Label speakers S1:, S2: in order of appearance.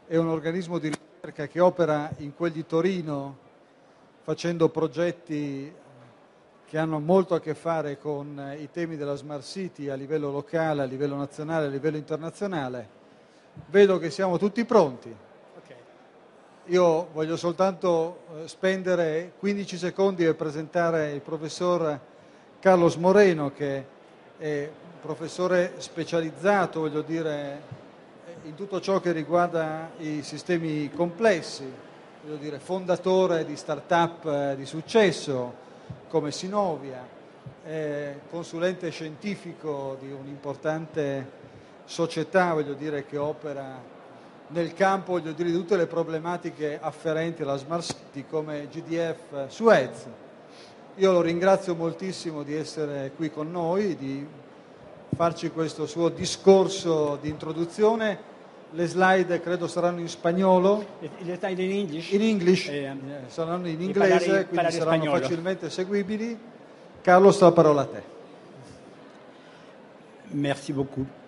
S1: è un organismo di ricerca che opera in quel di Torino facendo progetti che hanno molto a che fare con i temi della Smart City a livello locale, a livello nazionale, a livello internazionale. Vedo che siamo tutti pronti. Io voglio soltanto spendere 15 secondi per presentare il professor Carlos Moreno, che è professore specializzato, voglio dire, in tutto ciò che riguarda i sistemi complessi, voglio dire, fondatore di start-up di successo come Sinovia, consulente scientifico di un'importante società, voglio dire, che opera nel campo, voglio dire, di tutte le problematiche afferenti alla Smart City come GDF Suez. Io lo ringrazio moltissimo di essere qui con noi, di farci questo suo discorso di introduzione. Le slide credo saranno in spagnolo.
S2: Le slide in English?
S1: In English, saranno in inglese, quindi saranno
S2: spagnolo.
S1: Facilmente seguibili. Carlos, la parola a te.
S2: Merci beaucoup.